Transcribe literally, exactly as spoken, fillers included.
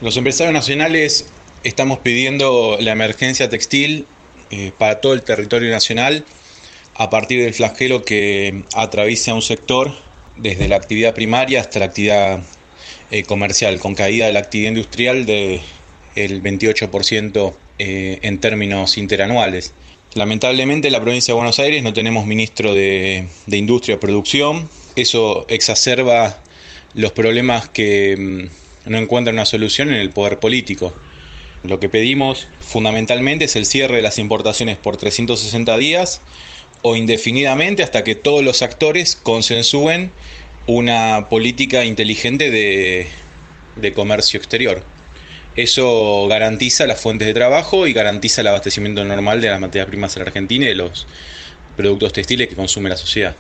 Los empresarios nacionales estamos pidiendo la emergencia textil eh, para todo el territorio nacional a partir del flagelo que atraviesa un sector desde la actividad primaria hasta la actividad eh, comercial, con caída de la actividad industrial del veintiocho por ciento eh, en términos interanuales. Lamentablemente en la provincia de Buenos Aires no tenemos ministro de, de Industria o Producción. Eso exacerba los problemas que mmm, no encuentran una solución en el poder político. Lo que pedimos fundamentalmente es el cierre de las importaciones por trescientos sesenta días o indefinidamente hasta que todos los actores consensúen una política inteligente de, de comercio exterior. Eso garantiza las fuentes de trabajo y garantiza el abastecimiento normal de las materias primas en la Argentina y de los productos textiles que consume la sociedad.